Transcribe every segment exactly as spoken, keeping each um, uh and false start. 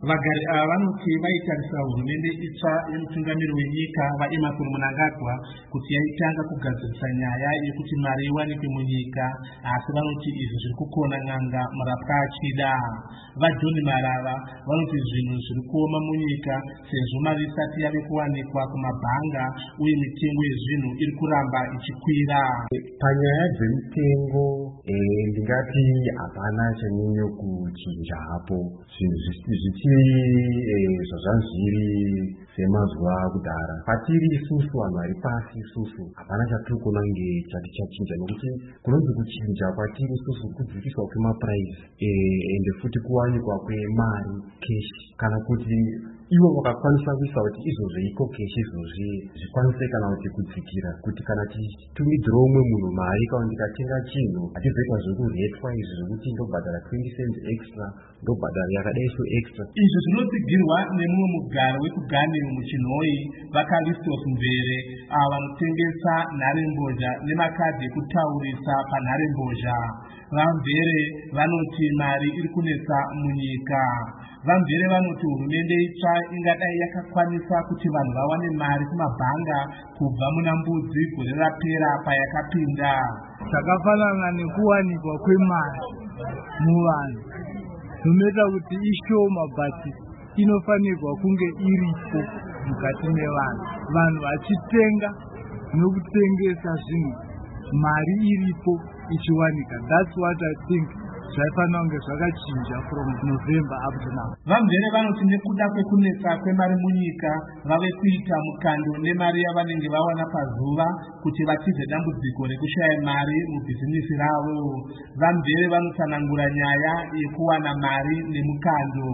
vagari ava vanoti vaitarisa hurumende itsva yemutungamiri wenyika vaEmmerson Mnangagwa kuti yaitanga kugadzirisa nyaya yekuti mari iwanikwe munyika, asi vanoti izvi zviri kukona n'anga murapwa achida. VaJohn Marava vanoti zvinhu zviri kuoma munyika sezvo mari isati yave kuwanikwa kumabhanga uye mitengo yezvinhu iri kuramba ichikwira. Panyaya dzemitengo ndingati hapana chanyanya kuchinja hapo, zvinhu zvichiri zvazvazviri semazuva akudhara. Patiri isusu vanhu vari pasi isusu hapana chatiri kuona kunge chati chachinja, nokuti kunonzi kuchinja kwatiri isusu kudzikiswa kwemapuraizi ende futi kuwanikwa kwemari keshi, kana kuti ivo vakakwanisa kuisa kuti izvozvo iko keshi izvozvi zvikwanise kana kuti kudzikira, kuti kana titumidzira umwe munhu mari kana ndikatenga chinhu hatizoita zvekuretwa izvi zvokuti ndobhadhara twenty cents extra ndobhadhara yakadaiso extra. Izvi zvinotsigirwa nemumwe mugari wekuganiro muChinhoyi vaKalistos Mvere ava vanotengesa nharembozha nemakadhi ekutaurisa panharembozha. VaMvere vanoti mari iri kunetsa munyika. VaMvere vanoti hurumende itsva ingadai yakakwanisa kuti vanhu vawane mari kumabhanga kubva muna mbudzi gore rapera payakapinda. Zvakafanana nekuwanikwa kwemari muvanhu zvinoita kuti ishoma, but inofanirwa kunge iripo mukati mevanhu, vanhu vachitenga nokutengesa zvinhu mari iripo ichiwanika. That's what I think zvaifanira kunge zvakachinja from November up to now. VaMvere vanoti nekuda kwekunetsa kwemari munyika vave kuita mukando nemari yavanenge vawana pazuva kuti vatize dambudziko rekushaya mari mubhizinisi ravo. VaMvere vanotsanangura nyaya yekuwana mari nemukando.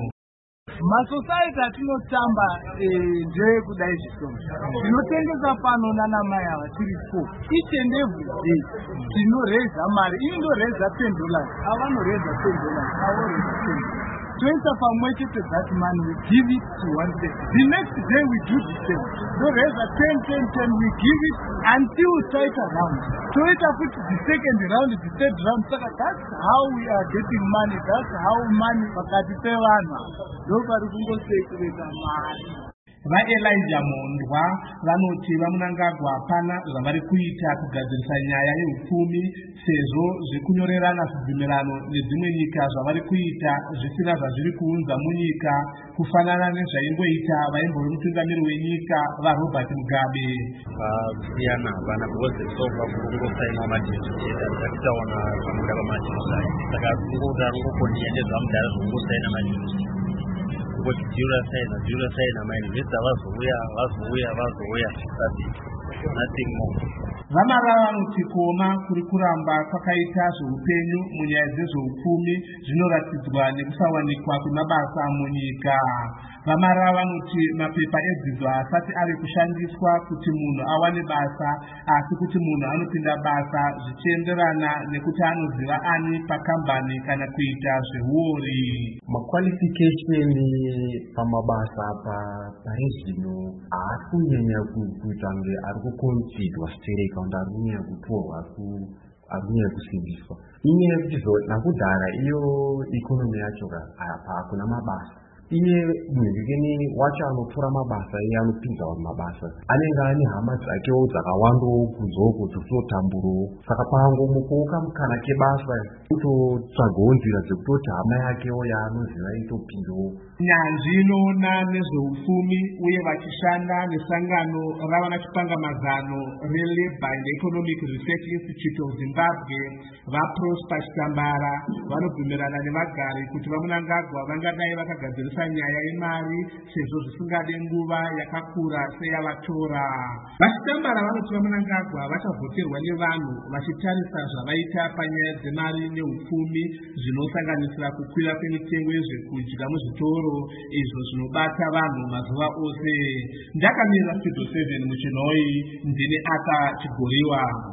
Masociety atinotamba ndeyekudai zvishoma tinotengesa pano nana mai ava tiri four, each and every day tinoreza mari. Ini ndoreza ten dollars, avanoreza ten dollars, avoreza ten dollars. Toisa pamwe chete that money, we give it to one day. The next day we do the same. Ndoreza ten ten ten, we give it until taita round. Toita futi the second round, the third round. Saka that's how we are getting money. That's how money pakati pevanhu ndopari kungosekereza mari. VaElijah Mondwa vanoti vaMnangagwa hapana zvavari kuita kugadzirisa nyaya yeupfumi sezvo zvekunyorerana zvibvumirano nedzimwe nyika zvavari kuita zvisina zvazviri kuunza munyika, kufanana nezvaingoita vaimbori mutungamiri wenyika vaRobert Mugabe. Vasiyana hapana because sofa kungosainwa madhirisha takitaona pamudaba madhirisha, saka kungoda ngokondiya nezvamudara zvokungosaina madhirisha kuti jura saina jura saina maini vesa vazouya vazouya vazouya sati nothing more. VaMarava vanoti kuoma kuri kuramba kwakaita zveupenyu munyaya dzezveupfumi zvinoratidzwa nekusawanikwa kwemabasa munyika. VaMarava vanoti mapepa edzidzo haasati ari kushandiswa kuti munhu awane basa, asi kuti munhu anopinda basa zvichienderana nekuti anoziva ani pakambani kana kuita zveuori. Maqualification pamabasa apa pari zvino haasi kunyanya kuita kunge ari kuconsidwa stereka kuti ari kunyanya kutorwa ari kunyanya kusimbiswa. Inyaya yekuti nakudhara iyo ikonomi yacho apa hakuna mabasa. Iye muhikini wacho anotora mabasa iye anopinza mabasa anenge ane hama dzakewo dzakawandawo kuzoko dzotamburawo, saka pangomukoka mukana kebasa kutotsvagawo nzira dzekutoti hama yakewo yaanoziva itopinzawo. Nyanzvi inoona nezveupfumi uye vachishanda nesangano ravana chipangamazano reLabour and Economic Research Institute of Zimbabwe vaProsper Chitambara vanobvumirana nevagari kuti vaMnangagwa vangadai vakagadzirisa nyaya yemari sezvo zvisingade nguva yakakura seyavatora. VaChitambara vanoti vaMnangagwa vachavhoterwa nevanhu vachitarisa zvavaita panyaya dzemari neupfumi zvinosanganisira kukwira kwemitengo yezvekudya muzvitoro izvo zvinobata vanhu mazuva ose. Ndakamira Studio seven muChinhoyi, ndini Aka Chigoriwa.